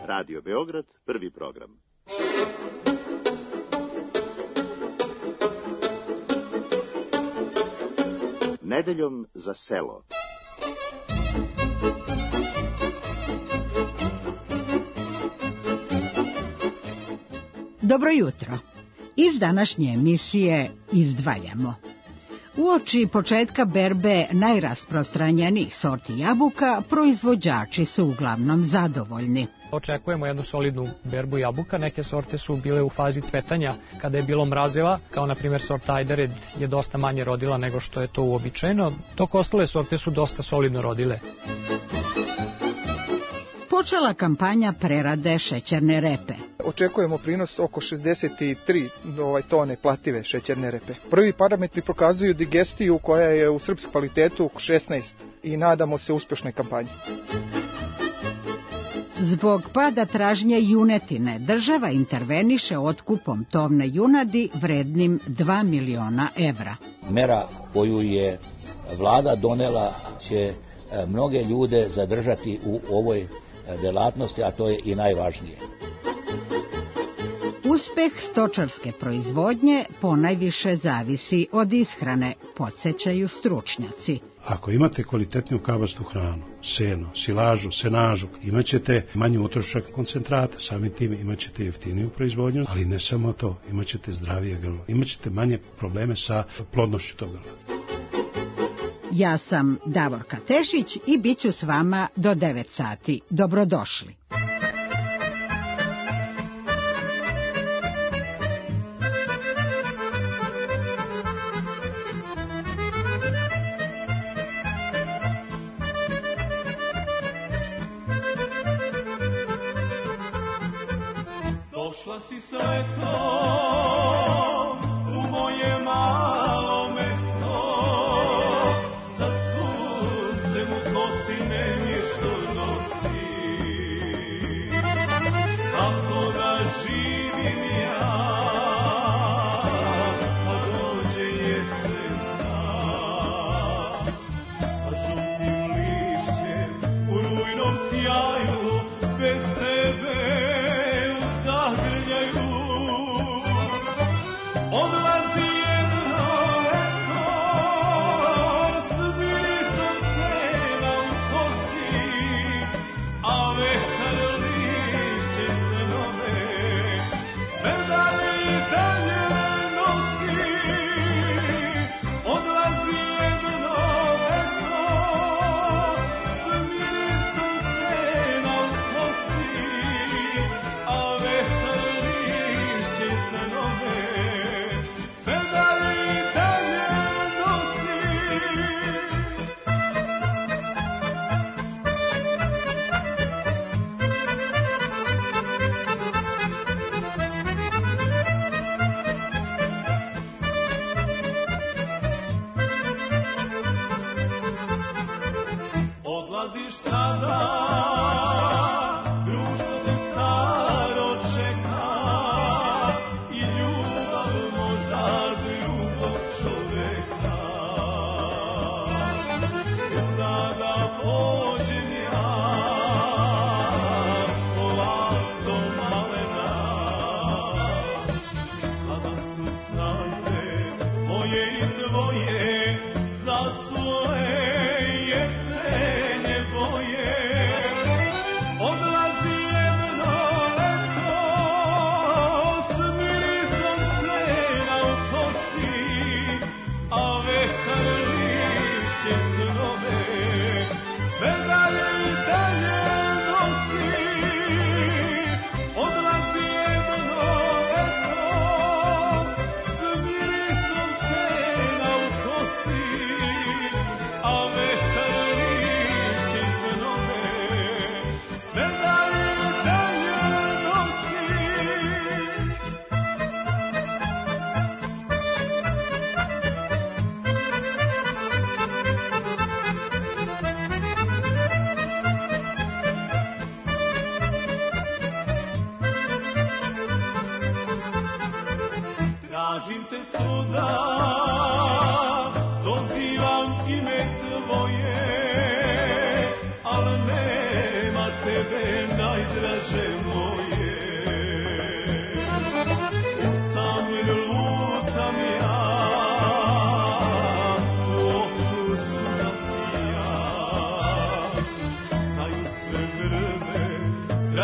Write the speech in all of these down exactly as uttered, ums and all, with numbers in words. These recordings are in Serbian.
Radio Beograd, prvi program. Nedeljom za selo. Dobro jutro. Iz današnje emisije izdvajamo. Uoči početka berbe najrasprostranjenijih sorti jabuka, proizvođači su uglavnom zadovoljni. Očekujemo jednu solidnu berbu jabuka, neke sorte su bile u fazi cvetanja kada je bilo mrazeva, kao na primjer sorta Ajdered je dosta manje rodila nego što je to uobičajeno, dok ostale sorte su dosta solidno rodile. Počela kampanja prerade šećerne repe. Očekujemo prinos oko šezdeset tri ovaj, tone plative šećerne repe. Prvi parametri pokazuju digestiju koja je u srpskom kvalitetu šesnaest i nadamo se uspešnoj kampanji. Zbog pada tražnje junetine, država interveniše otkupom tovne junadi vrednim dva miliona evra. Mera koju je vlada donela će mnoge ljude zadržati u ovoj delatnosti, a to je i najvažnije. Uspeh stočarske proizvodnje ponajviše zavisi od ishrane, podsjećaju stručnjaci. Ako imate kvalitetnu kabastu hranu, seno, silažu, senažu, imat ćete manji utrošak koncentrata, samim tim imat ćete jeftiniju proizvodnju, ali ne samo to, imat ćete zdravije grlo, imat ćete manje probleme sa plodnošću toga. Ja sam Davorka Tešić i bit ću s vama do devet sati. Dobrodošli. Došla si s letom u moje malo mesto, sa suncem u kosi nemir što nosi. Kako da živim ja, a dođe jesen ta, sa žutim lišćem u rujnom sjaju, bez tebe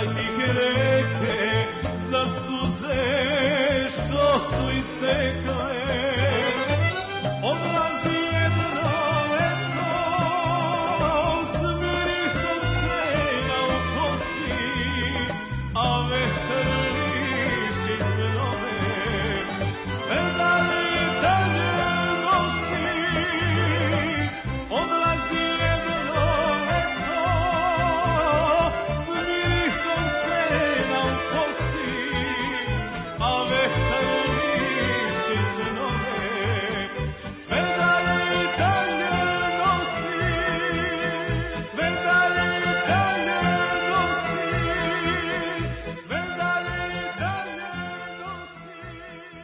ih reke za suze što su istekle. Odlazi jedno leto s mirisom sena u kosi, a vetar lišće znove sve dalje i dalje nosi. Odlazi jedno leto s mirisom sena u kosi, a vetar lišće znove sve dalje i dalje nosi, sve dalje i dalje nosi, sve dalje i dalje nosi.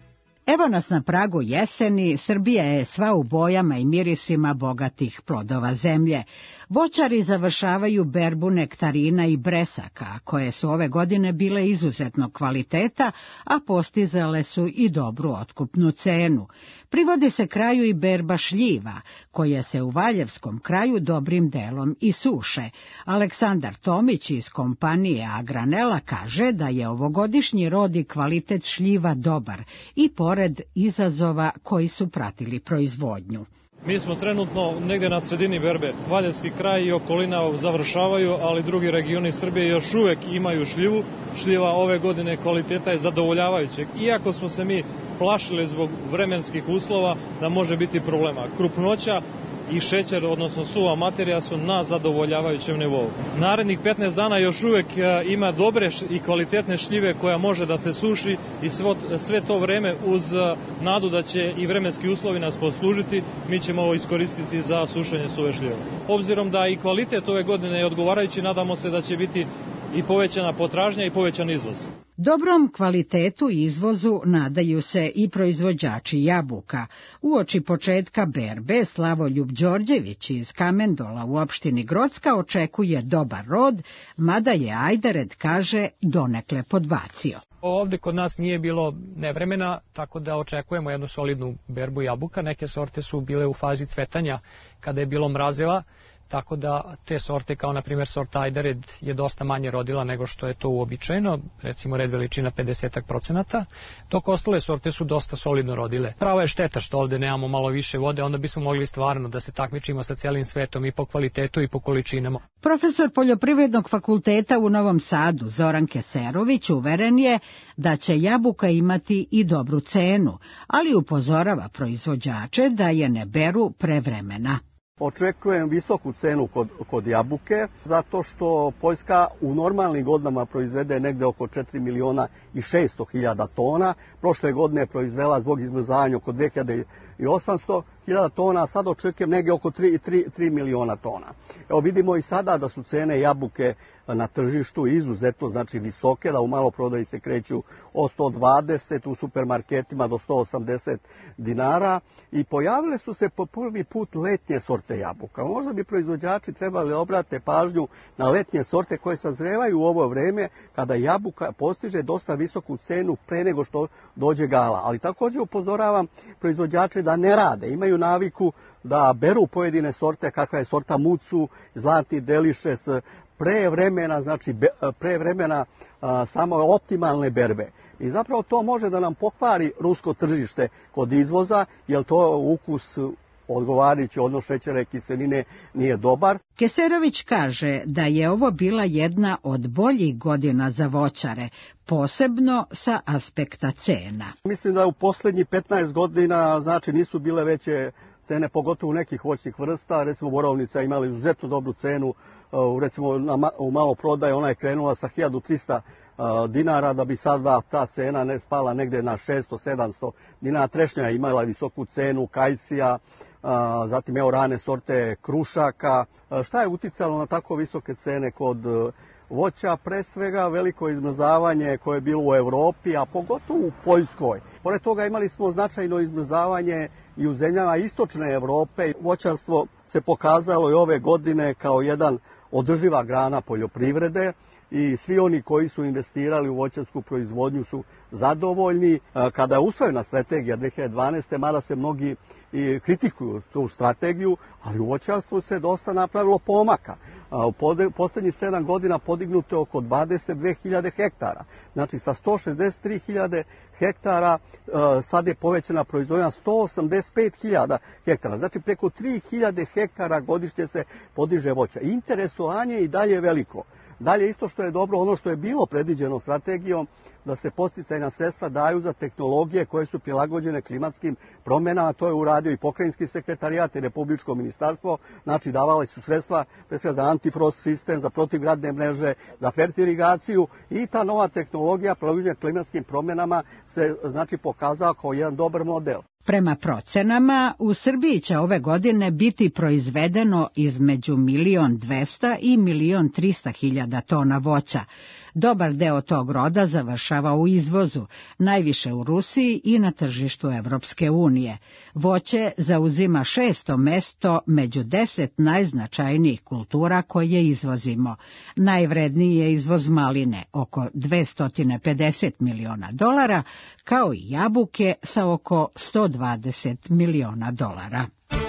Evo nas na pragu jeseni, Srbija je sva u bojama i mirisima bogatih plodova zemlje. Voćari završavaju berbu nektarina i bresaka, koje su ove godine bile izuzetno kvaliteta, a postizale su i dobru otkupnu cenu. Privodi se kraju i berba šljiva, koje se u Valjevskom kraju dobrim delom i suše. Aleksandar Tomić iz kompanije Agranela kaže da je ovogodišnji rod i kvalitet šljiva dobar i pored izazova koji su pratili proizvodnju. Mi smo trenutno negde na sredini berbe. Valjevski kraj i okolina završavaju, ali drugi regioni Srbije još uvek imaju šljivu. Šljiva ove godine kvaliteta je zadovoljavajućeg. Iako smo se mi plašili zbog vremenskih uslova da može biti problema. Krupnoća i šećer, odnosno suva materija, su na zadovoljavajućem nivou. Narednih petnaest dana još uvek ima dobre i kvalitetne šljive koja može da se suši i sve to vreme uz nadu da će i vremenski uslovi nas poslužiti, mi ćemo ovo iskoristiti za sušenje suve šljive. Obzirom da i kvalitet ove godine je odgovarajući, nadamo se da će biti i povećana potražnja i povećan izvoz. Dobrom kvalitetu i izvozu nadaju se i proizvođači jabuka. Uoči početka berbe Slavoljub Đorđević iz Kamendola u opštini Grocka očekuje dobar rod, mada je ajdared, kaže, donekle podbacio. Ovde kod nas nije bilo nevremena, tako da očekujemo jednu solidnu berbu jabuka. Neke sorte su bile u fazi cvetanja kada je bilo mrazeva, tako da te sorte, kao na primjer sorta Ajdared, je dosta manje rodila nego što je to uobičajeno, recimo red veličina pedeset procenata, dok ostale sorte su dosta solidno rodile. Prava je šteta što ovde nemamo malo više vode, onda bismo mogli stvarno da se takmičimo sa celim svetom i po kvalitetu i po količinama. Profesor Poljoprivrednog fakulteta u Novom Sadu, Zoran Keserović, uveren je da će jabuka imati i dobru cenu, ali upozorava proizvođače da je ne beru prevremena. Očekujem visoku cenu kod, kod jabuke, zato što Poljska u normalnim godinama proizvede negde oko četiri miliona i šesto hiljada tona. Prošle godine je proizvela zbog izmrzavanja oko dve hiljade osamsto hiljada tona, a sad očekujem negde oko tri miliona tona. Evo vidimo i sada da su cene jabuke na tržištu izuzetno znači visoke, da u maloprodaji se kreću od sto dvadeset, u supermarketima do sto osamdeset dinara i pojavile su se po prvi put letnje sorte jabuka. Možda bi proizvođači trebali obrate pažnju na letnje sorte koje sazrevaju u ovo vreme kada jabuka postiže dosta visoku cenu pre nego što dođe gala. Ali također upozoravam proizvođače da ne rade, imaju naviku da beru pojedine sorte, kakva je sorta Mucu, Zlatni Delišes, pre vremena, znači pre vremena a, samo optimalne berbe. I zapravo to može da nam pokvari rusko tržište kod izvoza, jer to ukus odgovarajući odnos šećera i kiseline nije dobar. Keserović kaže da je ovo bila jedna od boljih godina za voćare, posebno sa aspekta cena. Mislim da u posljednjih petnaest godina znači nisu bile veće cene, pogotovo nekih voćnih vrsta. Recimo borovnica imala izuzetno dobru cenu, recimo na, u malo prodaje ona je krenula sa hiljadu trista dinara, da bi sada ta cena ne spala negde na šesto sedamsto dinara. Trešnja je imala visoku cenu, kajsija, zatim evo rane sorte krušaka. Šta je uticalo na tako visoke cene kod voća? Pre svega veliko izmrzavanje koje je bilo u Evropi, a pogotovo u Poljskoj. Pored toga imali smo značajno izmrzavanje i u zemljama istočne Evrope. Voćarstvo se pokazalo i ove godine kao jedan održiva grana poljoprivrede i svi oni koji su investirali u voćarsku proizvodnju su zadovoljni. Kada je usvojena strategija dve hiljade dvanaeste. mada se mnogi i kritikuju tu strategiju, ali u voćarstvu se dosta napravilo pomaka. U posljednjih sedam godina podignuto je oko dvadeset dve hiljade hektara. Znači sa sto šezdeset tri hiljade hektara sad je povećana proizvodnja sto osamdeset pet hiljada hektara. Znači preko tri hiljade hektara godišnje se podiže voća. Interesovanje i dalje je veliko. Dalje isto što je dobro, ono što je bilo predviđeno strategijom, da se podsticajna sredstva daju za tehnologije koje su prilagođene klimatskim promjenama, to je uradio i pokrajinski sekretarijat i Republičko ministarstvo, znači davali su sredstva pre svega za antifrost sistem, za protivgradne mreže, za fertirigaciju i ta nova tehnologija prilagođena klimatskim promjenama se znači pokazala kao jedan dobar model. Prema procenama, u Srbiji će ove godine biti proizvedeno između milion dvesta i milion trista hiljada tona voća. Dobar deo tog roda završava u izvozu, najviše u Rusiji i na tržištu Evropske unije. Voće zauzima šesto mesto među deset najznačajnijih kultura koje izvozimo. Najvredniji je izvoz maline, oko dvesta pedeset miliona dolara, kao i jabuke sa oko sto dvadeset miliona dolara.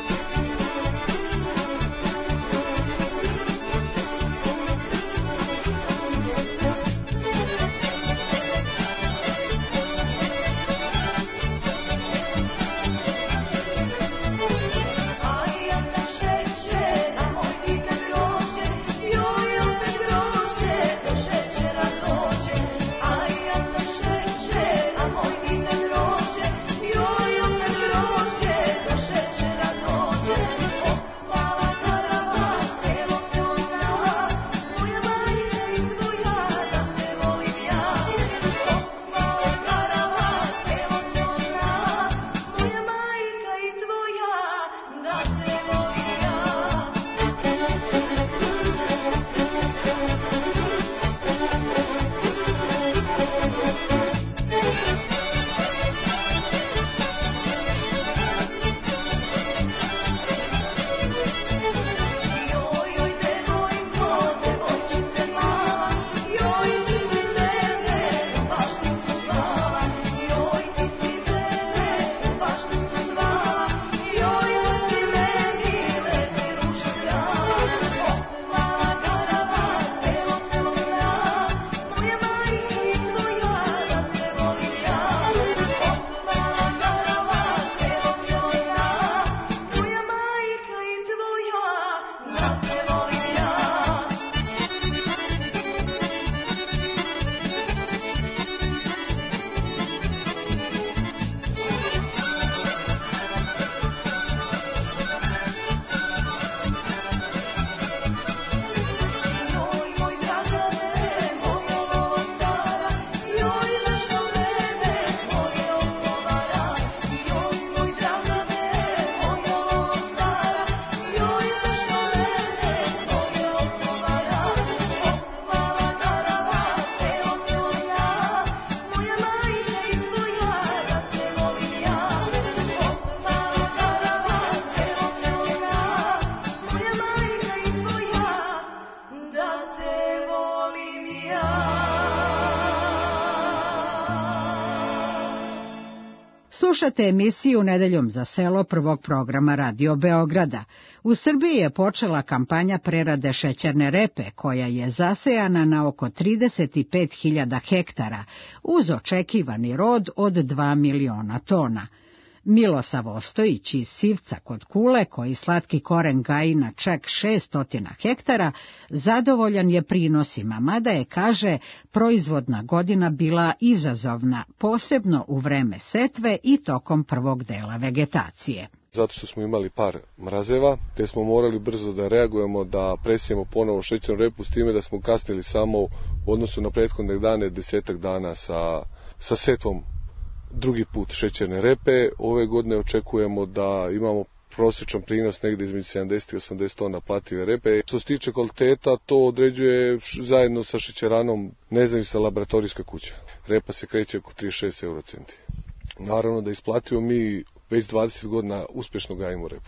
Slušate emisiju Nedeljom za selo prvog programa Radio Beograda. U Srbiji je počela kampanja prerade šećerne repe, koja je zasejana na oko trideset pet hiljada hektara, uz očekivani rod od dva miliona tona. Milosav Ostojić iz Sivca kod Kule, koji slatki koren gaji na čak šesto hektara, zadovoljan je prinosima, mada je, kaže, proizvodna godina bila izazovna, posebno u vreme setve i tokom prvog dela vegetacije. Zato što smo imali par mrazeva, te smo morali brzo da reagujemo, da presijemo ponovo šećernu repu, s time da smo kasnili samo u odnosu na prethodne dane desetak dana sa, sa setvom drugi put šećerne repe. Ove godine očekujemo da imamo prosječan prinos negdje između sedamdeset i osamdeset tona plative repe. Što se tiče kvaliteta, to određuje zajedno sa šećeranom nezavisna laboratorijska kuća. Repa se kreće oko trideset šest eurocenti. Naravno da isplativo, mi već dvadeset godina uspješno gajimo repu.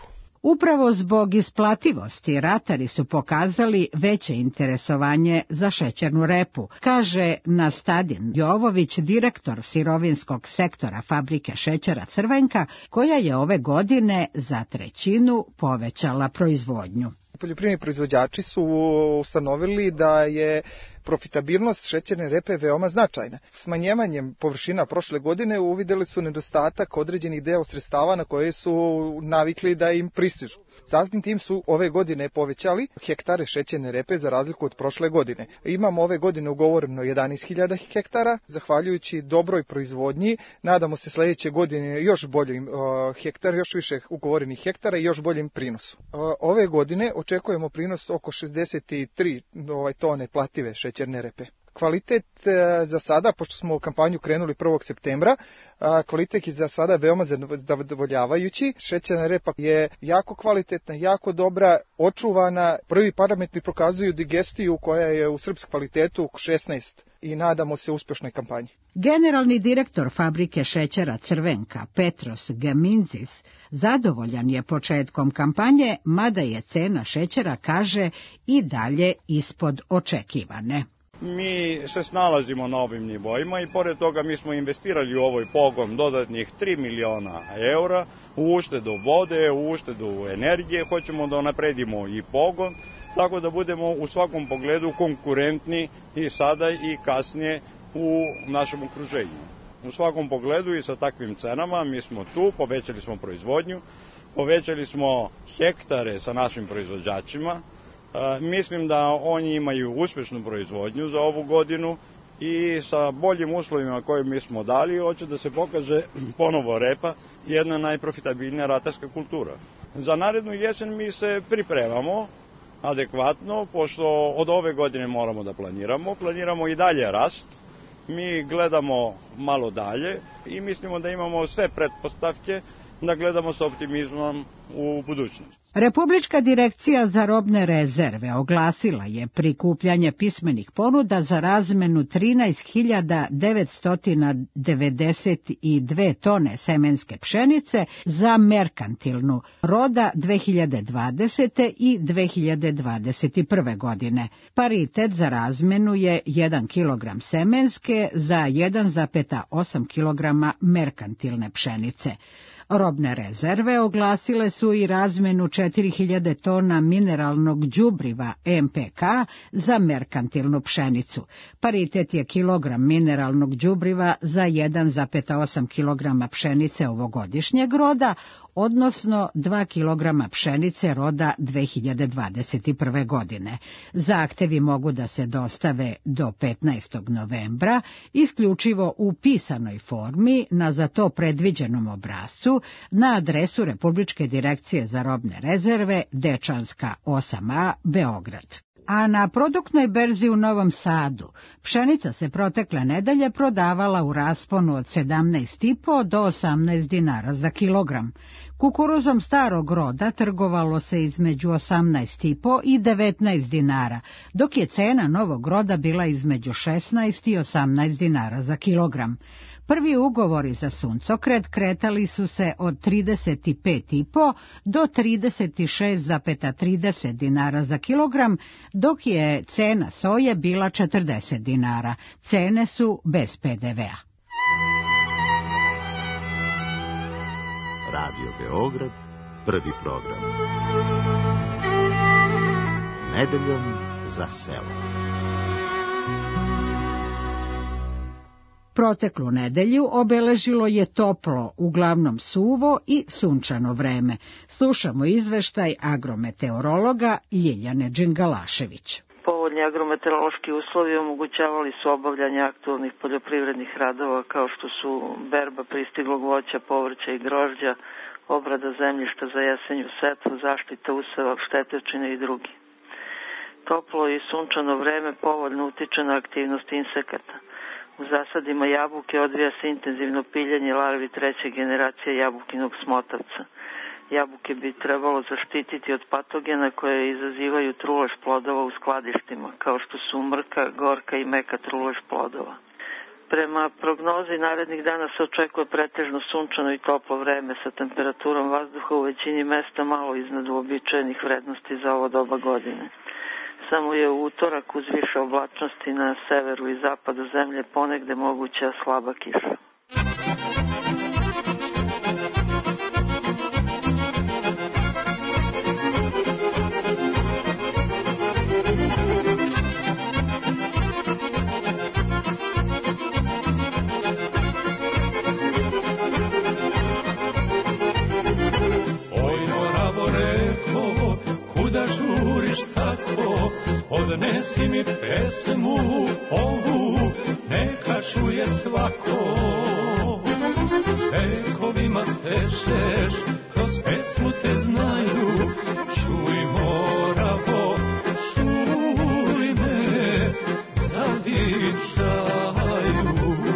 Upravo zbog isplativosti ratari su pokazali veće interesovanje za šećernu repu, kaže Nastadin Jovović, direktor sirovinskog sektora fabrike šećera Crvenka, koja je ove godine za trećinu povećala proizvodnju. Poljoprivredni proizvođači su ustanovili da je profitabilnost šećerne repe veoma značajna. Smanjivanjem površina prošle godine uvideli su nedostatak određenih deo sredstava na koje su navikli da im pristižu. Samim tim su ove godine povećali hektare šećerne repe za razliku od prošle godine. Imamo ove godine ugovoreno jedanaest hiljada hektara, zahvaljujući dobroj proizvodnji. Nadamo se sledeće godine još boljim uh, hektara, još više ugovorenih hektara i još boljim prinosu. Uh, ove godine očekujemo prinos oko šezdeset tri ovaj, tone plative šećerne repe. Kvalitet za sada, pošto smo u kampanju krenuli prvog septembra, kvalitet je za sada veoma zadovoljavajući. Šećerna repa je jako kvalitetna, jako dobra, očuvana. Prvi parametri pokazuju digestiju koja je u srpskom kvalitetu oko šesnaest i nadamo se uspešnoj kampanji. Generalni direktor fabrike šećera Crvenka Petros Gaminzis zadovoljan je početkom kampanje, mada je cena šećera, kaže, i dalje ispod očekivane. Mi se snalazimo na ovim nivoima i pored toga mi smo investirali u ovoj pogon dodatnih tri miliona eura u uštedu vode, u uštedu energije, hoćemo da napredimo i pogon, tako da budemo u svakom pogledu konkurentni i sada i kasnije u našem okruženju. U svakom pogledu i sa takvim cenama mi smo tu, povećali smo proizvodnju, povećali smo hektare sa našim proizvođačima. Mislim da oni imaju uspešnu proizvodnju za ovu godinu i sa boljim uslovima koje mi smo dali hoće da se pokaže ponovo repa, jedna najprofitabilnija ratarska kultura. Za narednu jesen mi se pripremamo adekvatno, pošto od ove godine moramo da planiramo. Planiramo i dalje rast, mi gledamo malo dalje i mislimo da imamo sve pretpostavke da gledamo sa optimizmom u budućnost. Republička direkcija za robne rezerve oglasila je prikupljanje pismenih ponuda za razmenu trinaest hiljada devetsto devedeset dve tone semenske pšenice za merkantilnu roda dve hiljade dvadesete. i dve hiljade dvadeset prve. godine. Paritet za razmenu je jedan kilogram semenske za jedan zarez osam kilograma merkantilne pšenice. Robne rezerve oglasile su i razmenu četiri hiljade tona mineralnog đubriva em pe ka za merkantilnu pšenicu. Paritet je kilogram mineralnog đubriva za jedan zarez osam kilograma pšenice ovogodišnjeg roda, odnosno dva kilograma pšenice roda dve hiljade dvadeset prve. godine. Zahtevi mogu da se dostave do petnaestog novembra, isključivo u pisanoj formi na za to predviđenom obrascu na adresu Republičke direkcije za robne rezerve, Dečanska osam a, Beograd. A na produktnoj berzi u Novom Sadu pšenica se protekle nedelje prodavala u rasponu od sedamnaest i po do osamnaest dinara za kilogram. Kukuruzom starog roda trgovalo se između osamnaest i po i devetnaest dinara, dok je cena novog roda bila između šesnaest i osamnaest dinara za kilogram. Prvi ugovori za suncokret kretali su se od trideset pet i po do trideset šest zarez trideset dinara za kilogram, dok je cena soje bila četrdeset dinara. Cene su bez pe de ve a. Radio Beograd, prvi program. Nedeljom za selo. Proteklu nedelju obeležilo je toplo, uglavnom suvo i sunčano vreme. Slušamo izveštaj agrometeorologa Ljiljane Đingalašević. Povoljni agrometeorološki uslovi omogućavali su obavljanje aktualnih poljoprivrednih radova kao što su berba pristiglog voća, povrća i grožđa, obrada zemljišta za jesenju setvu, zaštita useva, štetečine i drugi. Toplo i sunčano vreme povoljno utiče na aktivnost insekata. U zasadima jabuke odvija se intenzivno piljenje larvi treće generacije jabukinog smotavca. Jabuke bi trebalo zaštititi od patogena koje izazivaju trulež plodova u skladištima, kao što su mrka, gorka i meka trulež plodova. Prema prognozi narednih dana se očekuje pretežno sunčano i toplo vreme sa temperaturom vazduha u većini mesta malo iznad uobičajenih vrednosti za ovo doba godine. Samo je u utorak uz više oblačnosti na severu i zapadu zemlje ponegde moguća slaba kiša. Odnesi mi pesmu ovu, neka čuje svako. Vekovima tečeš, kroz pesmu te znaju. Čuj Moravo, čuj me, zavičaju.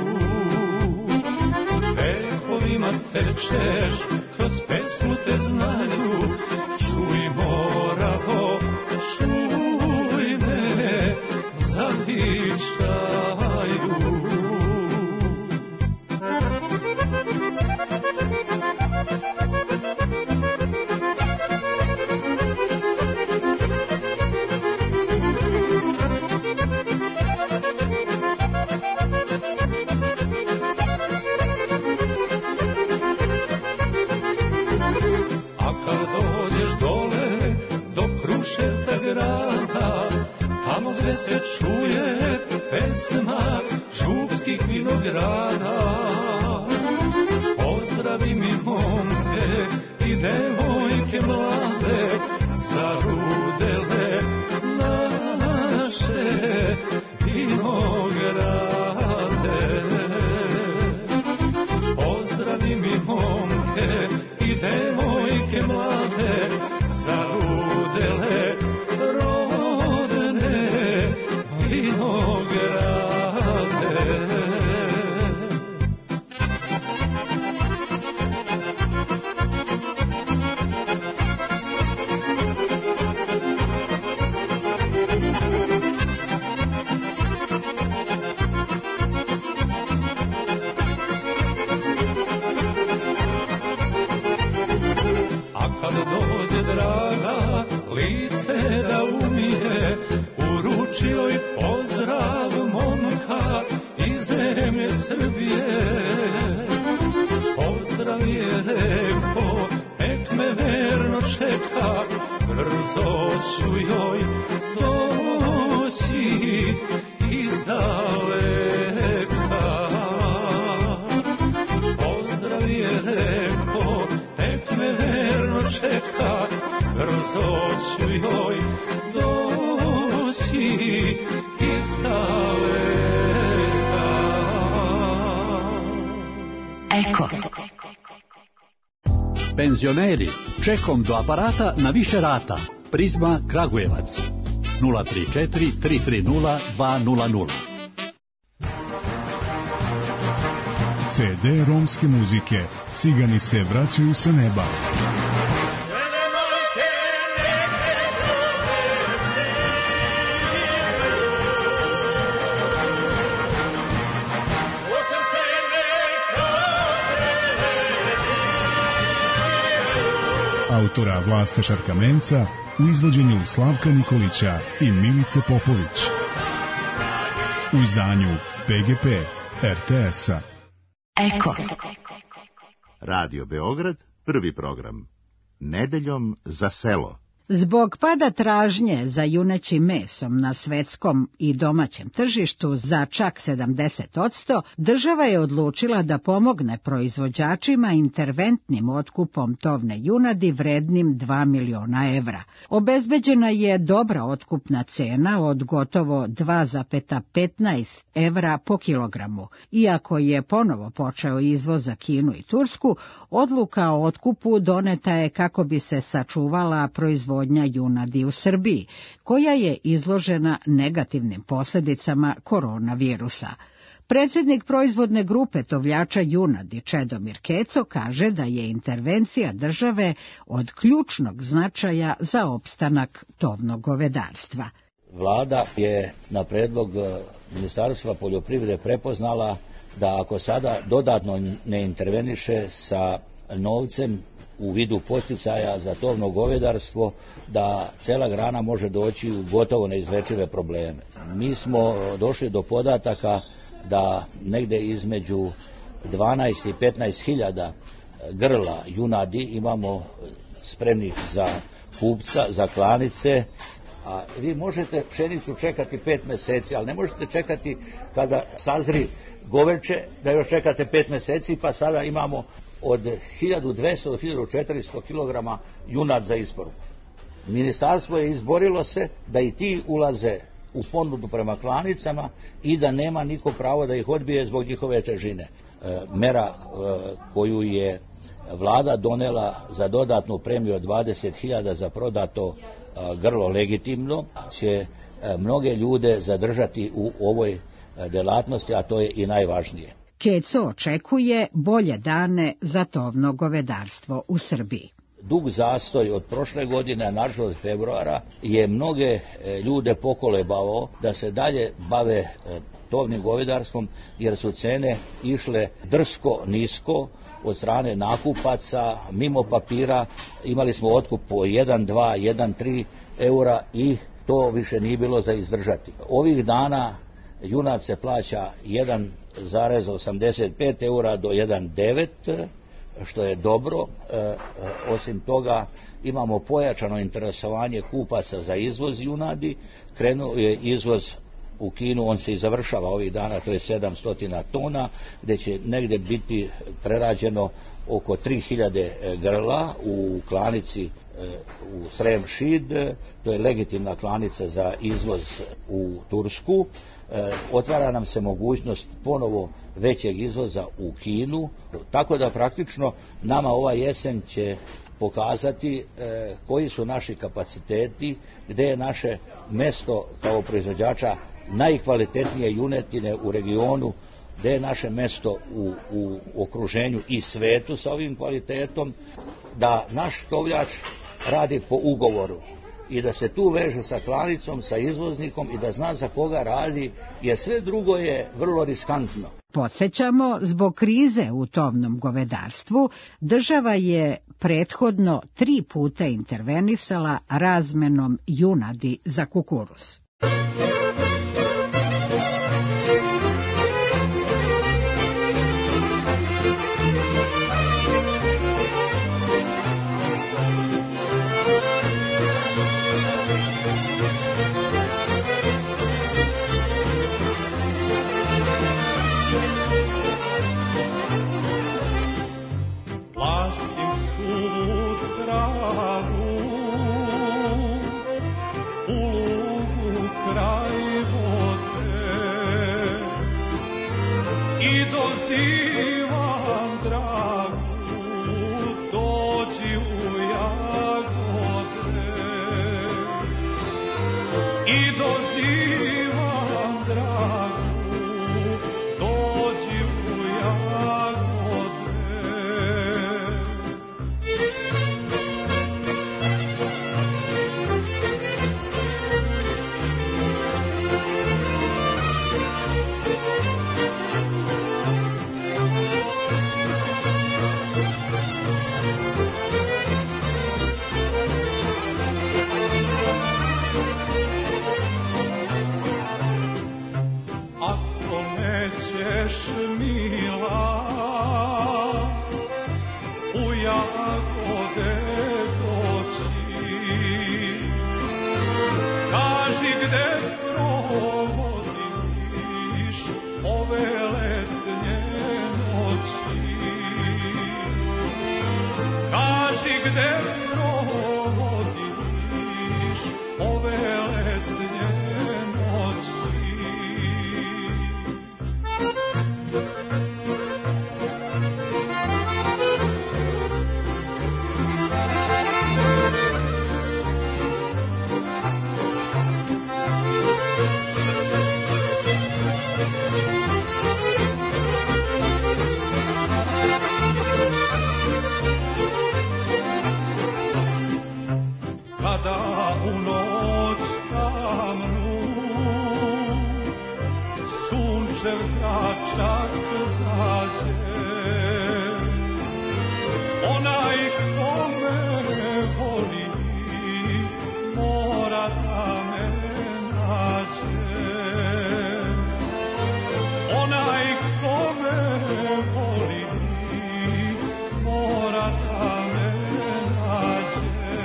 Vekovima tečeš, kroz pesmu te znaju. Čuj Moravo, čuj me, zavičaju. A kad dođeš dole do Kruševca grada, tamo gde se čuje pesma župskih vinograda, pozdravi mi momke i devojke mlade, zarudele naše vinograde. Pozdravi mi momke i devojke mlade, zarudele rodne vinograde. A kad dođe draga lice da umije, uruči joj pozdrav momka iz zemlje Srbije. Pozdrav je lepo, nek me verno čeka, brzo ću joj doći iz daleka. Pozdrav je lepo, nek me verno čeka, brzo ću joj doći iz daleka. Eko. Penzioneri, čekom do aparata na više rata. Prizma Kragujevac. nula tri četiri tri tri nula dva nula nula. ce de romske muzike. Cigani se vraćaju sa neba. Autora Vlasta Šarkamenca u izvođenju Slavka Nikolića i Milice Popović. U izdanju pe ge pe er te es-a. Eko. Radio Beograd, prvi program. Nedeljom za selo. Zbog pada tražnje za junećim mesom na svetskom i domaćem tržištu za čak sedamdeset posto, država je odlučila da pomogne proizvođačima interventnim otkupom tovne junadi vrednim dva miliona evra. Obezbeđena je dobra otkupna cena od gotovo dva zarez petnaest evra po kilogramu. Iako je ponovo počeo izvoz za Kinu i Tursku, odluka o otkupu doneta je kako bi se sačuvala proizvodnja junadi u Srbiji, koja je izložena negativnim posljedicama koronavirusa. Predsjednik proizvodne grupe tovljača junadi Čedomir Keco kaže da je intervencija države od ključnog značaja za opstanak tovnog govedarstva. Vlada je na predlog Ministarstva poljoprivrede prepoznala da ako sada dodatno ne interveniše sa novcem u vidu posticaja za tovno govedarstvo, da cela grana može doći u gotovo neizlečive probleme. Mi smo došli do podataka da negde između dvanaest i petnaest hiljada grla junadi imamo spremnih za kupca, za klanice, a vi možete pšenicu čekati pet meseci, ali ne možete čekati kada sazri goveče, da još čekate pet meseci, pa sada imamo od hiljadu dvesta do hiljadu četiristo kilograma junad za isporuku. Ministarstvo je izborilo se da i ti ulaze u ponudu prema klanicama i da nema niko pravo da ih odbije zbog njihove težine. E, mera e, koju je Vlada donela za dodatnu premiju od dvadeset hiljada za prodato e, grlo legitimno će e, mnoge ljude zadržati u ovoj e, delatnosti, a to je i najvažnije. Keco očekuje bolje dane za tovno govedarstvo u Srbiji. Dug zastoj od prošle godine, a nažalost februara, je mnoge ljude pokolebao da se dalje bave tovnim govedarstvom, jer su cene išle drsko nisko od strane nakupaca, mimo papira. Imali smo otkup po jedan, dva, jedan, tri eura i to više nije bilo za izdržati. Ovih dana junad se plaća jedan zarez osamdeset pet eura do jedan zarez devet, što je dobro. E, osim toga imamo pojačano interesovanje kupaca za izvoz junadi. Krenuo je izvoz u Kinu, on se i završava ovih dana, to je sedamsto tona, gdje će negdje biti prerađeno oko tri hiljade grla u klanici u Srem Šid, to je legitimna klanica za izvoz u Tursku. E, otvara nam se mogućnost ponovo većeg izvoza u Kinu, tako da praktično nama ova jesen će pokazati e, koji su naši kapaciteti, gdje je naše mesto kao proizvođača najkvalitetnije junetine u regionu, gdje je naše mesto u, u okruženju i svetu sa ovim kvalitetom, da naš tovljač radi po ugovoru i da se tu veže sa klanicom, sa izvoznikom i da zna za koga radi, jer sve drugo je vrlo riskantno. Podsjećamo, zbog krize u tovnom govedarstvu, država je prethodno tri puta intervenisala razmenom junadi za kukuruz. čak zađe. Onaj ko me voli mora da me nađe. Onaj ko me voli mora da me nađe.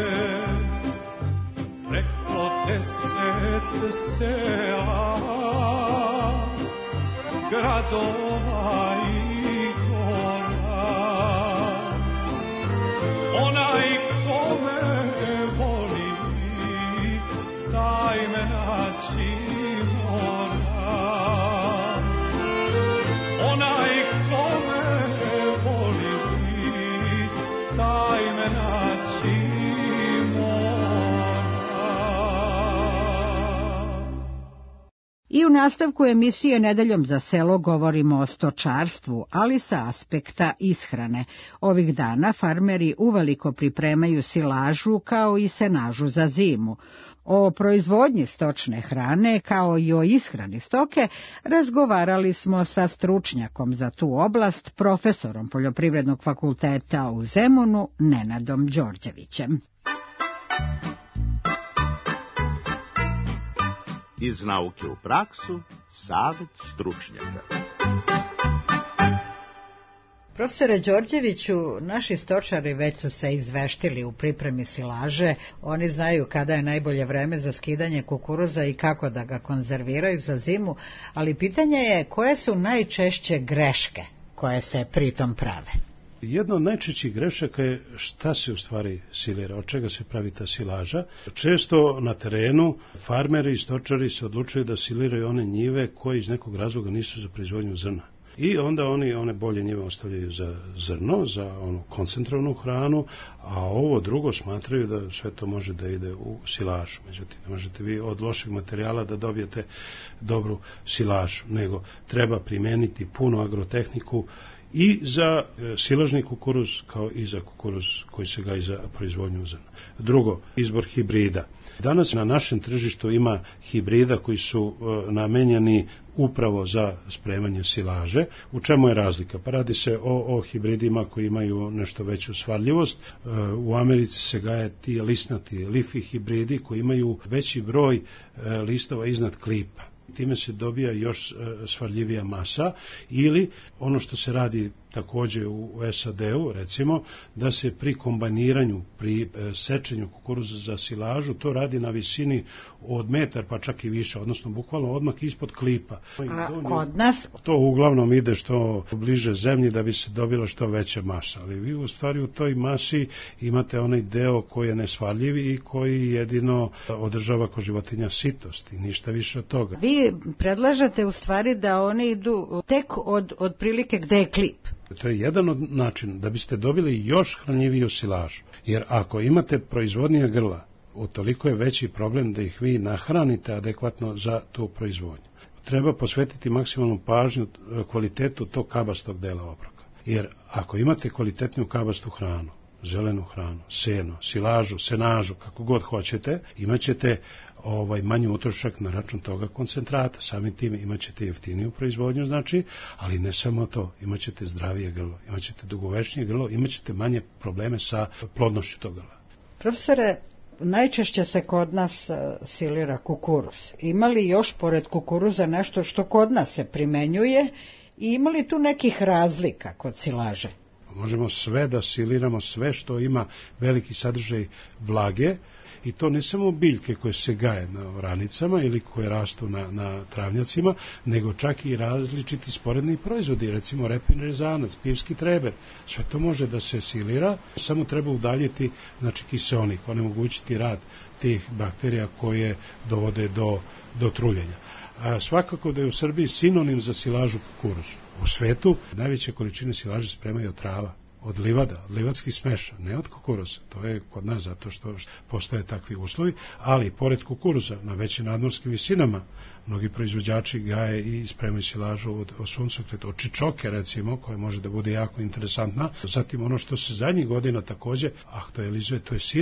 Preko deset sela, gradova i gora, onaj ko me voli daj me naći mora. Onaj ko me voli daj me naći I u nastavku emisije Nedeljom za selo govorimo o stočarstvu, ali sa aspekta ishrane. Ovih dana farmeri uveliko pripremaju silažu kao i senažu za zimu. O proizvodnji stočne hrane kao i o ishrani stoke razgovarali smo sa stručnjakom za tu oblast, profesorom Poljoprivrednog fakulteta u Zemunu, Nenadom Đorđevićem. Iz nauke u praksu, savjet stručnjaka. Profesore Đorđeviću, naši stočari već su se izveštili u pripremi silaže. Oni znaju kada je najbolje vreme za skidanje kukuruza i kako da ga konzerviraju za zimu, ali pitanje je koje su najčešće greške koje se pritom prave. Jedna od najčešćih grešaka je šta se u stvari silira, od čega se pravi ta silaža. Često na terenu farmeri i stočari se odlučuju da siliraju one njive koje iz nekog razloga nisu za proizvodnju zrna. I onda oni one bolje njive ostavljaju za zrno, za onu koncentrovanu hranu, a ovo drugo smatraju da sve to može da ide u silažu. Međutim, ne možete vi od lošeg materijala da dobijete dobru silažu, nego treba primeniti punu agrotehniku i za silažni kukuruz kao i za kukuruz koji se gaji za proizvodnju zrna. Drugo, izbor hibrida. Danas na našem tržištu ima hibrida koji su namenjeni upravo za spremanje silaže. U čemu je razlika? Pa radi se o, o hibridima koji imaju nešto veću svadljivost. U Americi se gaje ti listnati leafy hibridi koji imaju veći broj listova iznad klipa. Time se dobija još svadljivija masa, ili ono što se radi također u es a de-u, recimo, da se pri kombajniranju, pri sečenju kukuruza za silažu, to radi na visini od metar pa čak i više, odnosno bukvalno odmah ispod klipa. A kod nas? To uglavnom ide što bliže zemlji da bi se dobila što veća masa, ali vi u stvari u toj masi imate onaj deo koji je nesvadljiv i koji jedino održava kod životinja sitost i ništa više od toga. Vi predlažete u stvari da oni idu tek od, od prilike gde je klip. To je jedan od načina da biste dobili još hranjiviju silažu. Jer ako imate proizvodnija grla, utoliko je veći problem da ih vi nahranite adekvatno za tu proizvodnju. Treba posvetiti maksimalnu pažnju kvalitetu tog kabastog dela obroka. Jer ako imate kvalitetnu kabastu hranu, zelenu hranu, seno, silažu, senažu, kako god hoćete, imat ćete ovaj manji utrošak na račun toga koncentrata. Samim tim imat ćete jeftiniju proizvodnju, znači, ali ne samo to, imat ćete zdravije grlo, imat ćete dugovečnije grlo, imat ćete manje probleme sa plodnošću tog grla. Profesore, najčešće se kod nas silira kukuruz. Ima li još pored kukuruza nešto što kod nas se primenjuje i ima li tu nekih razlika kod silaže? Možemo sve da siliramo, sve što ima veliki sadržaj vlage, i to ne samo biljke koje se gaje na oranicama ili koje rastu na, na travnjacima, nego čak i različiti sporedni proizvodi, recimo repin rezanac, pivski treber. Sve to može da se silira, samo treba udaljiti, znači, kiseonik, onemogućiti rad tih bakterija koje dovode do, do truljenja. A svakako da je u Srbiji sinonim za silažu kukuruz. U svetu najveće količine silaže spremaju od trava, od livada, od livadskih smeša, ne od kukuruza. To je kod nas zato što postoje takvi uslovi, ali pored kukuruza na većim nadmorskim visinama mnogi proizvođači gaje i spremaju silažu od, od suncokreta, od čičoke recimo, koja može da bude jako interesantna. Zatim ono što se zadnjih godina također aktualizuje, to je sirak.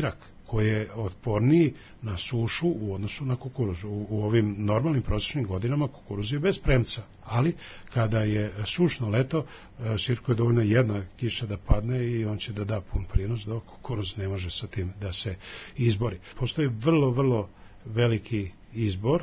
koji je otporniji na sušu u odnosu na kukuruzu. U, u ovim normalnim prosječnim godinama kukuruz je bez premca, ali kada je sušno leto, Sirku je dovoljno jedna kiša da padne i on će da da pun prinos, dok kukuruz ne može sa tim da se izbori. Postoji vrlo, vrlo veliki izbor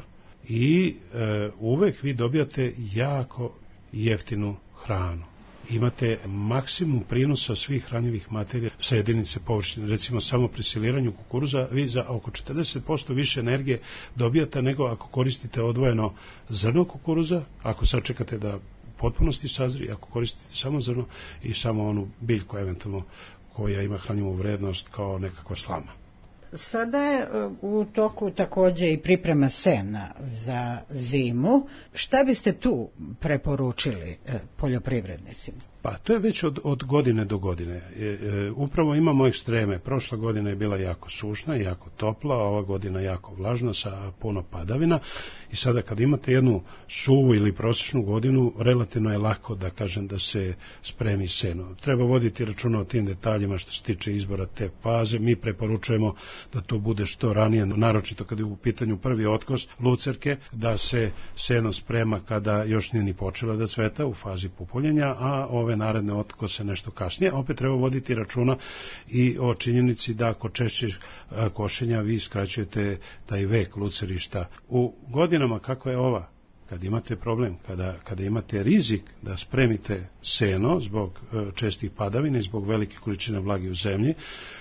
i e, uvek vi dobijate jako jeftinu hranu. Imate maksimum prinosa svih hranjivih materija sa jedinice površine. Recimo, samo pri siliranju kukuruza vi za oko četrdeset posto više energije dobijate nego ako koristite odvojeno zrno kukuruza, ako sačekate da u potpunosti sazri, ako koristite samo zrno i samo onu biljku eventualno koja ima hranjivu vrednost kao nekakva slama. Sada je u toku takođe i priprema sena za zimu. Šta biste tu preporučili poljoprivrednicima? Pa to je već od, od godine do godine. E, e, upravo imamo ekstreme. Prošla godina je bila jako sušna, jako topla, ova godina jako vlažna sa puno padavina i sada kad imate jednu suvu ili prosječnu godinu, relativno je lako da kažem da se spremi seno. Treba voditi računa o tim detaljima što se tiče izbora te faze. Mi preporučujemo da to bude što ranije, naročito kad je u pitanju prvi otkos lucerke, da se seno sprema kada još nije ni počela da cveta u fazi pupoljenja, a ove naredne otkose nešto kasnije. Opet treba voditi računa i o činjenici da kod češćih košenja vi skraćujete taj vek lucerišta. U godinama kako je ova, kad imate problem, kada, kada imate rizik da spremite seno zbog čestih padavina i zbog velike količine vlage u zemlji,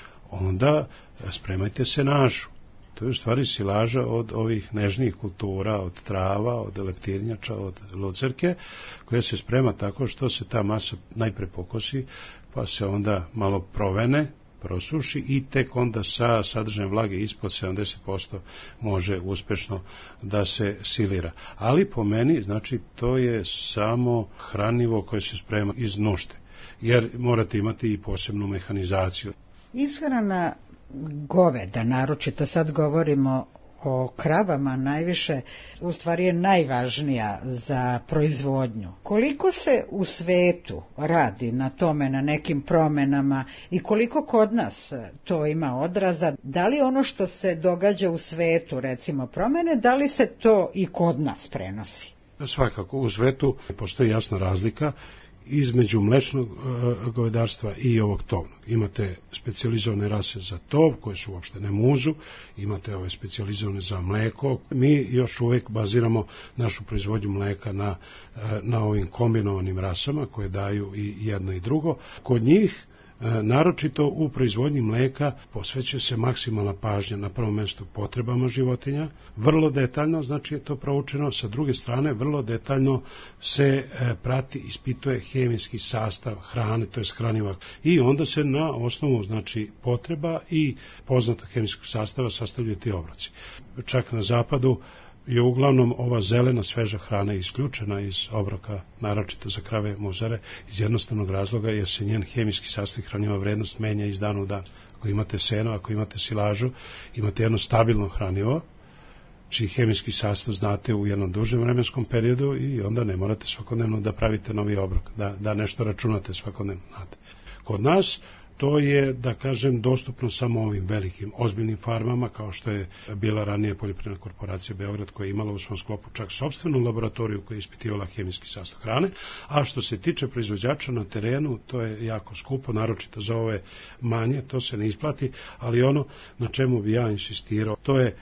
onda spremajte senažu. To je u stvari silaža od ovih nežnijih kultura, od trava, od leptirnjača, od lucerke, koja se sprema tako što se ta masa najpre pokosi, pa se onda malo provene, prosuši i tek onda sa sadržajem vlage ispod sedamdeset posto može uspešno da se silira. Ali po meni, znači, to je samo hranivo koje se sprema iz nušte, jer morate imati i posebnu mehanizaciju. Ishrana goveda, naročito sad govorimo o kravama najviše, u stvari je najvažnija za proizvodnju. Koliko se u svetu radi na tome, na nekim promenama i koliko kod nas to ima odraza? Da li ono što se događa u svetu, recimo promene, da li se to i kod nas prenosi? Svakako, u svetu postoji jasna razlika između mlečnog e, govedarstva i ovog tovnog. Imate specijalizovane rase za tov, koje su uopšte ne muzu, imate ove specijalizovane za mleko. Mi još uvek baziramo našu proizvodnju mleka na, e, na ovim kombinovanim rasama, koje daju i jedno i drugo. Kod njih, naročito u proizvodnji mleka, posvećuje se maksimalna pažnja na prvom mestu potrebama životinja, vrlo detaljno, znači je to proučeno, sa druge strane vrlo detaljno se prati, ispituje hemijski sastav hrane, to je hranjiva, i onda se na osnovu, znači, potreba i poznatog hemijskog sastava sastavljaju ti obroci. Čak na zapadu je uglavnom ova zelena sveža hrana isključena iz obroka, naročito za krave muzare, iz jednostavnog razloga jer se njen hemijski sastav i hranjiva vrednost menja iz dana u dan. Ako imate seno, ako imate silažu, imate jedno stabilno hranivo, čiji hemijski sastav znate u jednom dužem vremenskom periodu i onda ne morate svakodnevno da pravite novi obrok, da, da nešto računate svakodnevno. Znate. Kod nas to je, da kažem, dostupno samo ovim velikim, ozbiljnim farmama, kao što je bila ranije Poljoprivredna korporacija Beograd, koja je imala u svom sklopu čak sopstvenu laboratoriju koja je ispitivala hemijski sastav hrane, a što se tiče proizvođača na terenu, to je jako skupo, naročito za ove manje, to se ne isplati, ali ono na čemu bi ja insistirao, to je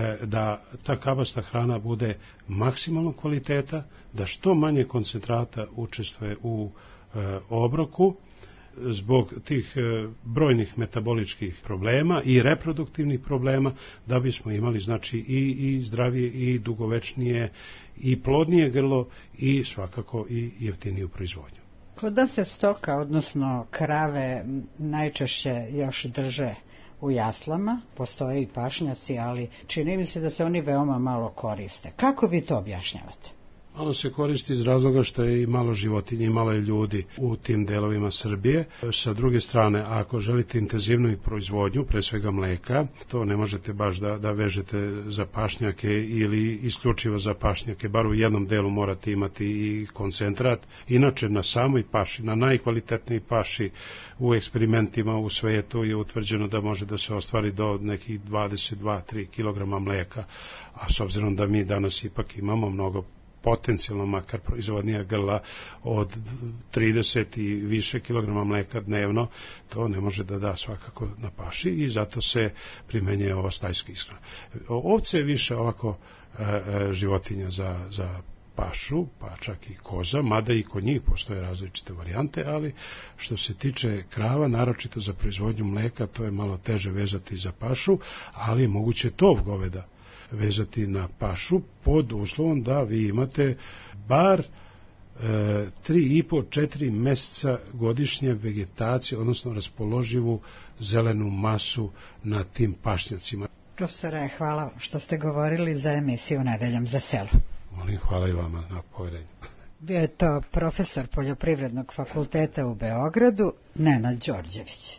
da ta kabasta hrana bude maksimalno kvaliteta, da što manje koncentrata učestvuje u obroku, zbog tih brojnih metaboličkih problema i reproduktivnih problema, da bismo imali, znači, i, i zdravije i dugovečnije i plodnije grlo i svakako i jeftiniju proizvodnju. Kod da se stoka, odnosno krave, najčešće još drže u jaslama, postoje i pašnjaci, ali čini mi se da se oni veoma malo koriste. Kako vi to objašnjavate? Malo se koristi iz razloga što je i malo životinja i malo je ljudi u tim delovima Srbije. Sa druge strane, ako želite intenzivnu proizvodnju, pre svega mleka, to ne možete baš da, da vežete za pašnjake ili isključivo za pašnjake, bar u jednom delu morate imati i koncentrat. Inače, na samoj paši, na najkvalitetniji paši u eksperimentima u svetu je utvrđeno da može da se ostvari do nekih dvadeset dva do tri kilograma mleka, a s obzirom da mi danas ipak imamo mnogo potencijalno makar proizvodnija grla od trideset i više kilograma mleka dnevno, to ne može da da svakako na paši i zato se primenjuje ova stajska ishrana. Ovce je više ovako e, e, životinja za, za pašu, pa čak i koza, mada i kod njih postoje različite varijante, ali što se tiče krava, naročito za proizvodnju mleka, to je malo teže vezati za pašu, ali je moguće tov goveda vezati na pašu pod uslovom da vi imate bar e, tri i po četiri meseca godišnje vegetacije, odnosno raspoloživu zelenu masu na tim pašnjacima. Profesore, hvala što ste govorili za emisiju Nedeljom za selo. Molim, hvala i vama na poverenju. Bio je to profesor Poljoprivrednog fakulteta u Beogradu, Nenad Đorđević.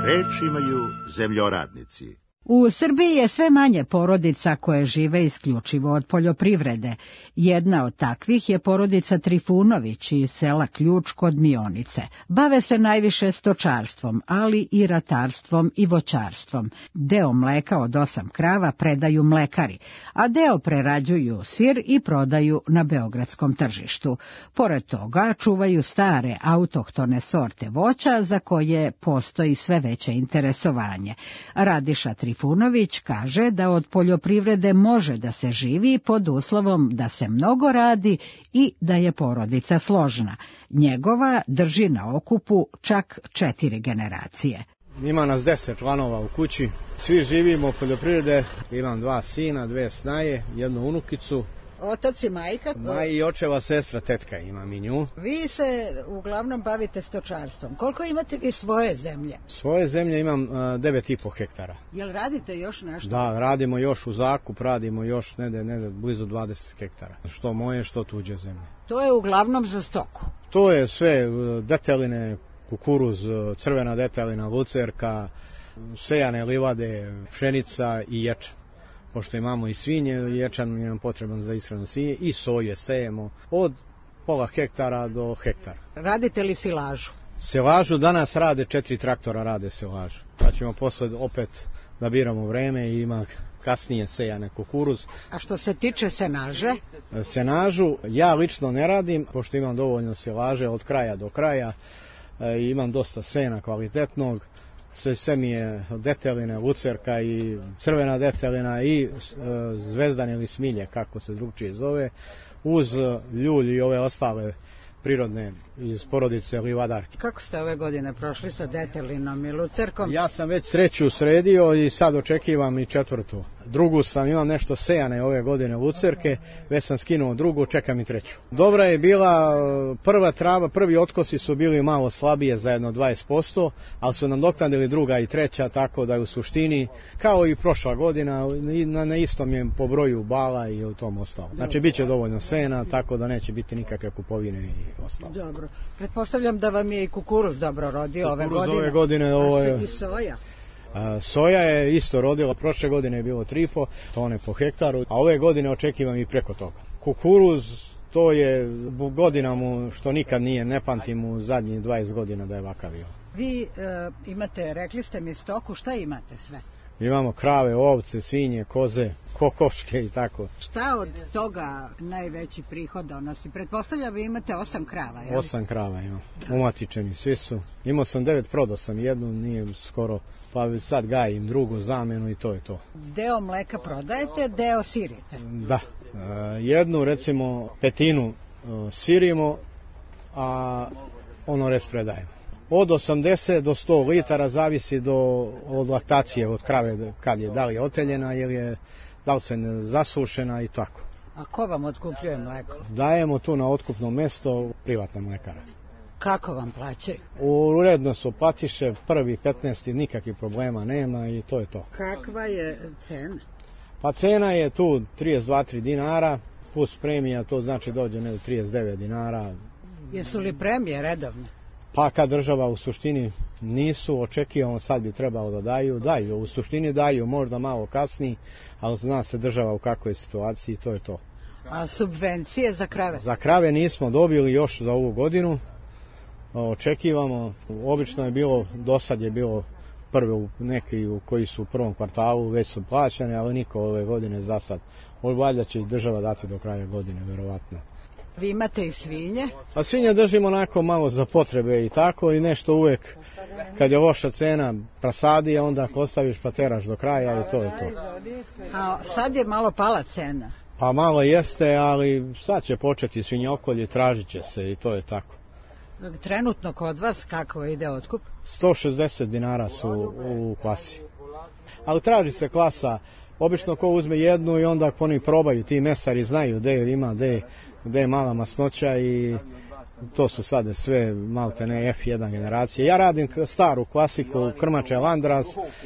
Reč imaju zemljoradnici. U Srbiji je sve manje porodica koje žive isključivo od poljoprivrede. Jedna od takvih je porodica Trifunović iz sela Ključ kod Mionice. Bave se najviše stočarstvom, ali i ratarstvom i voćarstvom. Deo mleka od osam krava predaju mlekari, a deo prerađuju sir i prodaju na beogradskom tržištu. Pored toga čuvaju stare autohtone sorte voća za koje postoji sve veće interesovanje. Radiša Trifunović kaže da od poljoprivrede može da se živi pod uslovom da se mnogo radi i da je porodica složna. Njegova drži na okupu čak četiri generacije. Ima nas deset članova u kući, svi živimo od poljoprivrede, imam dva sina, dve snaje, jednu unukicu. Otac i majka? Ma i očeva sestra, tetka imam i nju. Vi se uglavnom bavite stočarstvom. Koliko imate vi svoje zemlje? Svoje zemlje imam devet i po hektara. Jel radite još nešto? Da, radimo još u zakup, radimo još nede, nede, blizu dvadeset hektara. Što moje, što tuđe zemlje. To je uglavnom za stoku? To je sve deteline, kukuruz, crvena detelina, lucerka, sejane livade, pšenica i ječam. Pošto imamo i svinje, ječan je nam potreban za ishranu svinje, i soje sejemo od pola hektara do hektara. Radite li silažu? Silažu danas rade, četiri traktora rade silažu. Pa ćemo posle opet da biramo vreme i ima kasnije sejane kukuruz. A što se tiče senaže? Senažu ja lično ne radim, pošto imam dovoljno silaže od kraja do kraja, e, imam dosta sena kvalitetnog. Sve, sve mi je deteline, lucerka i crvena detelina i e, zvezdane ili smilje, kako se drugčije zove, uz ljulj i ove ostale prirodne iz porodice livadarke. Kako ste ove godine prošli sa detelinom i lucerkom? Ja sam već treću sredio i sad očekivam i četvrtu. Drugu sam, imam nešto sejane ove godine lucerke, već sam skinuo drugu, čekam i treću. Dobra je bila prva trava, prvi otkosi su bili malo slabije za jedno dvadeset posto, ali su nam doknadili druga i treća, tako da je u suštini, kao i prošla godina, na, na istom je po broju bala i u tom ostalo. Znači, bit će dovoljno sena, tako da neće biti nikakve kupovine i ostalo. Dobro. Pretpostavljam da vam je i kukuruz dobro rodio ove godine. Kukuruz ove godine, ovo je... I soja. A, soja je isto rodila, prošle godine je bilo tri i po tone po hektaru, a ove godine očekivam i preko toga. Kukuruz, to je godina mu što nikad nije, ne pamtim u zadnjih dvadeset godina da je ovakav bio. Vi e, imate, rekli ste mi stoku, šta imate sve? Imamo krave, ovce, svinje, koze, kokoške i tako. Šta od toga najveći prihod donosi? Pretpostavljam vi imate osam krava, jel? Osam krava imam, umatičeni, svi su. Imao sam devet, prodao sam jednu, nije skoro, pa sad gajim drugu zamenu i to je to. Deo mleka prodajete, deo sirite? Da, jednu recimo petinu sirimo, a ono res predajemo. Od osamdeset do sto litara zavisi do, od laktacije od krave, kad je, da li je oteljena ili je, da li se zasušena i tako. A ko vam otkupljuje mleko? Dajemo tu na otkupno mesto privatna mlekara. Kako vam plaćaju? Uredno su platiše, prvi petnaesti nikakvih problema nema i to je to. Kakva je cena? Pa cena je tu trideset dva tri dinara, plus premija, to znači dođe ne trideset devet dinara. Jesu li premije redovne? Pa kad država u suštini nisu, očekivamo sad bi trebalo da daju, daju, u suštini daju, možda malo kasnije, ali zna se država u kakvoj situaciji, to je to. A subvencije za krave? Za krave nismo dobili još za ovu godinu, očekivamo, obično je bilo, do sad je bilo prve neki koji su u prvom kvartalu, već su plaćane, ali niko ove godine za sad. Valjda će i država dati do kraja godine, verovatno. Vi imate i svinje? A svinje držimo onako malo za potrebe i tako i nešto uvek kad je loša cena prasadi, onda ako ostaviš pa teraš do kraja i to je to. A sad je malo pala cena? Pa malo jeste, ali sad će početi svinjokolje, tražit će se i to je tako. Trenutno kod vas kako ide otkup? sto šezdeset dinara su u klasi. Ali traži se klasa, obično ko uzme jednu i onda ako oni probaju, ti mesari znaju gde ima, gde gde je mala masnoća i to su sada sve malte ne F jedan generacije. Ja radim staru klasiku, krmače Landras,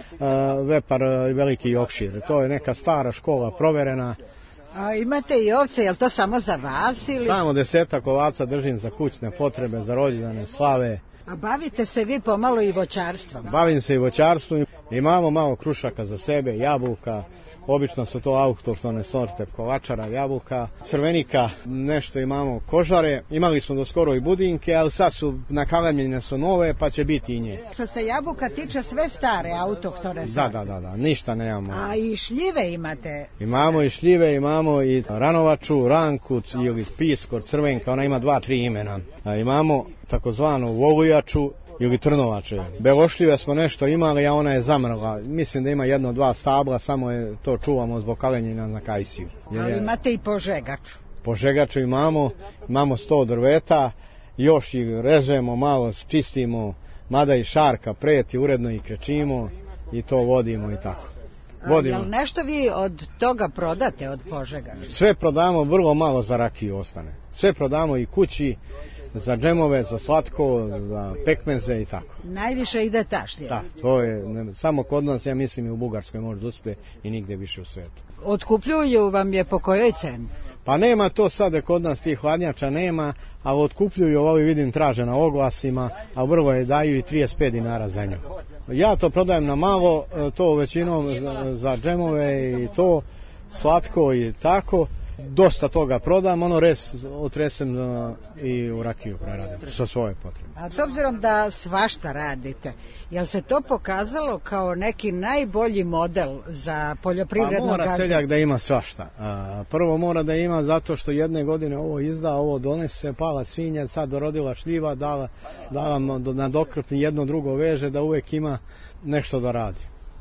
Vepar i Veliki Yorkshire. To je neka stara škola proverena. A imate i ovce, je li to samo za vas? Ili... Samo desetak ovaca držim za kućne potrebe, za rođendane, slave. A bavite se vi pomalo i voćarstvom? Bavim se i voćarstvom, imamo malo krušaka za sebe, jabuka, obično su to autohtone sorte kovačara, jabuka, crvenika, nešto imamo kožare, imali smo do skoro i budinke, ali sad su nakalemljene su nove, pa će biti i nje. Što se jabuka tiče, sve stare autohtone sorte? Da, da, da, da, ništa nemamo. A i šljive imate? Imamo i šljive, imamo i ranovaču, rankuc ili piskor, crvenka, ona ima dva, tri imena. A imamo takozvanu volujaču ili trnovače. Belošljive smo nešto imali, a ona je zamrla. Mislim da ima jedno, dva stabla, samo je to čuvamo zbog kalenjina na kajsiju. Ali je... imate i požegaču? Požegaču imamo, imamo sto drveta, još ih režemo, malo čistimo, mada i šarka preti, uredno ih krečimo i to vodimo i tako. Vodimo. Jel nešto vi od toga prodate, od požegača? Sve prodamo, vrlo malo za rakiju ostane. Sve prodamo i kući, za džemove, za slatko, za pekmeze i tako. Najviše ide ta šljiva? Da, to je, ne, samo kod nas, ja mislim i u Bugarskoj možda uspije i nigde više u svijetu. Otkupljuju vam je po kojoj ceni? Pa nema to sada kod nas, tih hladnjača nema, ali otkupljuju, ovi vidim traže na oglasima, a vrlo je daju i trideset pet dinara za nju. Ja to prodajem na malo, to većinom za, za džemove i to, slatko i tako. Dosta toga prodam, ono res otresem i u rakiju preradim sa svoje potrebe. A s obzirom da svašta radite, jel se to pokazalo kao neki najbolji model za poljoprivredno gazdinstvo? Pa mora seljak da ima svašta. Prvo mora da ima zato što jedne godine ovo izda, ovo donese, pala svinja, sad dorodila šljiva, dala, dala na dokrpni jedno drugo veže, da uvek ima nešto da radi.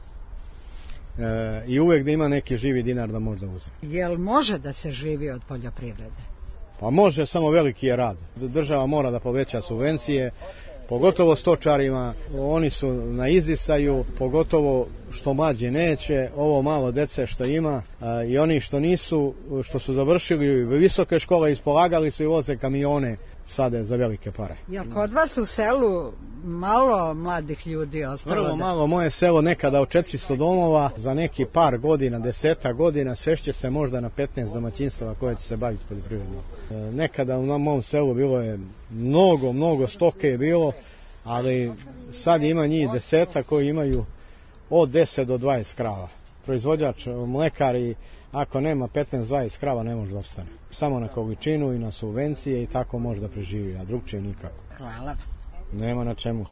E, i uvek da ima neki živi dinar da može da uzme. Jel može da se živi od poljoprivrede? Pa može, samo veliki je rad. Država mora da poveća subvencije, pogotovo stočarima, oni su na izdisaju, pogotovo što mlađe neće, ovo malo dece što ima, a, i oni što nisu, što su završili visoke škole, ispolagali su i voze kamione sade za velike pare. Jel kod vas u selu malo mladih ljudi ostalo? Vrlo da... malo, moje selo nekada od četiristo domova, za neki par godina, deseta godina, svešće se možda na petnaest domaćinstava koje će se baviti poljoprivredom. E, nekada u mom selu bilo je mnogo, mnogo stoke je bilo, ali sad ima njih deseta koji imaju od deset do dvadeset krava. Proizvođač, mlekar, i ako nema petnaest dvadeset krava ne može da ostane. Samo na količinu i na subvencije i tako može da preživi, a drugčije nikako. Hvala. Nema na čemu.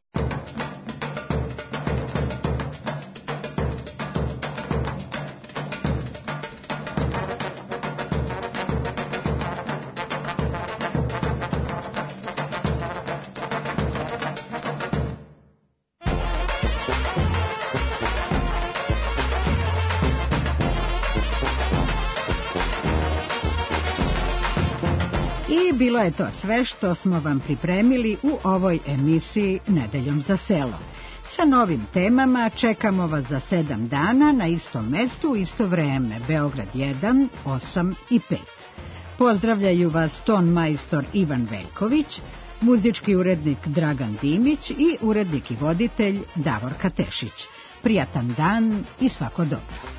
Bilo je to sve što smo vam pripremili u ovoj emisiji Nedeljom za selo. Sa novim temama čekamo vas za sedam dana na istom mestu u isto vreme, Beograd jedan, osam i pet. Pozdravljaju vas ton majstor Ivan Veljković, muzički urednik Dragan Dimić i urednik i voditelj Davorka Tešić. Prijatan dan i svako dobro.